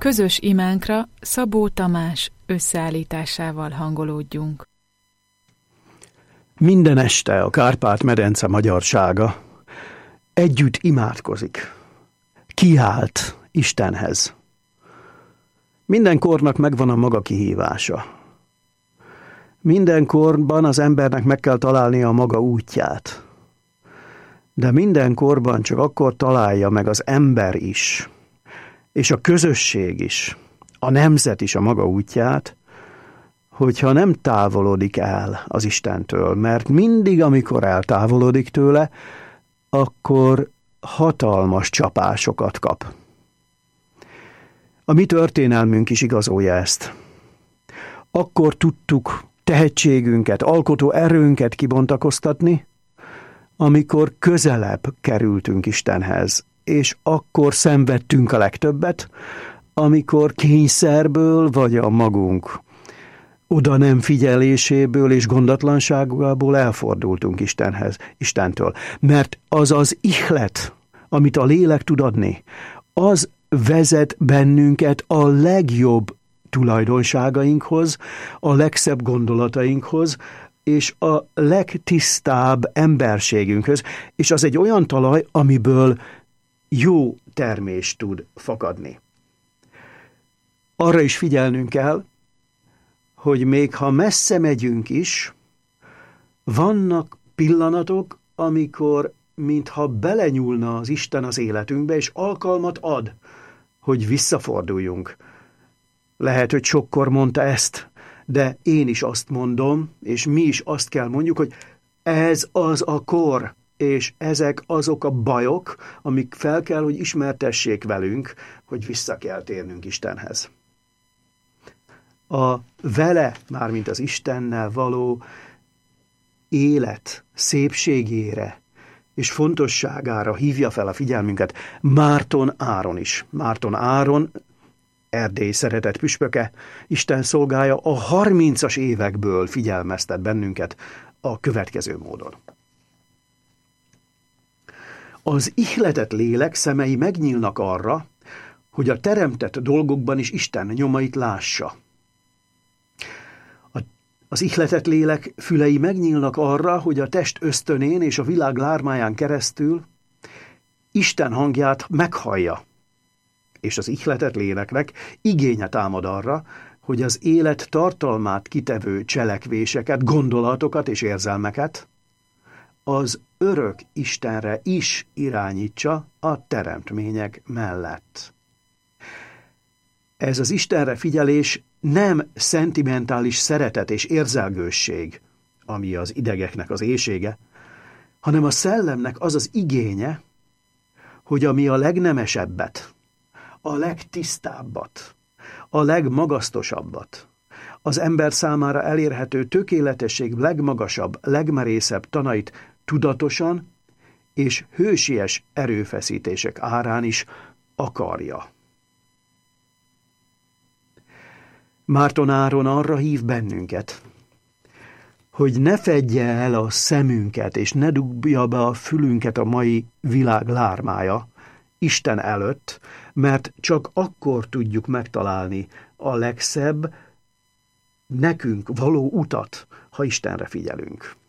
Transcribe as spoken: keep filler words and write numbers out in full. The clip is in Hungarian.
közös imánkra Szabó Tamás összeállításával hangolódjunk. Minden este a Kárpát-medence magyarsága együtt imádkozik, kiált Istenhez. Minden kornak megvan a maga kihívása. Minden korban az embernek meg kell találnia a maga útját. De minden korban csak akkor találja meg az ember is, és a közösség is, a nemzet is a maga útját, hogyha nem távolodik el az Istentől, mert mindig, amikor eltávolodik tőle, akkor hatalmas csapásokat kap. A mi történelmünk is igazolja ezt. Akkor tudtuk tehetségünket, alkotó erőnket kibontakoztatni, amikor közelebb kerültünk Istenhez, és akkor szenvedtünk a legtöbbet, amikor kényszerből vagy a magunk oda nem figyeléséből és gondatlanságából elfordultunk Istenhez, Istentől. Mert az az ihlet, amit a lélek tud adni, az vezet bennünket a legjobb tulajdonságainkhoz, a legszebb gondolatainkhoz, és a legtisztább emberségünkhöz, és az egy olyan talaj, amiből jó termés tud fakadni. Arra is figyelnünk kell, hogy még ha messze megyünk is, vannak pillanatok, amikor mintha belenyúlna az Isten az életünkbe, és alkalmat ad, hogy visszaforduljunk. Lehet, hogy sokkor mondta ezt, de én is azt mondom, és mi is azt kell mondjuk, hogy ez az a kor, és ezek azok a bajok, amik fel kell, hogy ismertessék velünk, hogy vissza kell térnünk Istenhez. A vele, mármint az Istennel való élet szépségére és fontosságára hívja fel a figyelmünket Márton Áron is. Márton Áron, Erdély szeretett püspöke, Isten szolgája, a harmincas évekből figyelmeztet bennünket a következő módon. Az ihletett lélek szemei megnyílnak arra, hogy a teremtett dolgokban is Isten nyomait lássa. Az ihletett lélek fülei megnyílnak arra, hogy a test ösztönén és a világ lármáján keresztül Isten hangját meghallja. És az ihletett léleknek igénye támad arra, hogy az élet tartalmát kitevő cselekvéseket, gondolatokat és érzelmeket az örök Istenre is irányítsa a teremtmények mellett. Ez az Istenre figyelés nem szentimentális szeretet és érzelgősség, ami az idegeknek az éhsége, hanem a szellemnek az az igénye, hogy ami a legnemesebbet, a legtisztábbat, a legmagasztosabbat, az ember számára elérhető tökéletesség legmagasabb, legmerészebb tanait tudatosan és hősies erőfeszítések árán is akarja. Márton Áron arra hív bennünket, hogy ne fedje el a szemünket, és ne dugja be a fülünket a mai világ lármája Isten előtt, mert csak akkor tudjuk megtalálni a legszebb, nekünk való utat, ha Istenre figyelünk.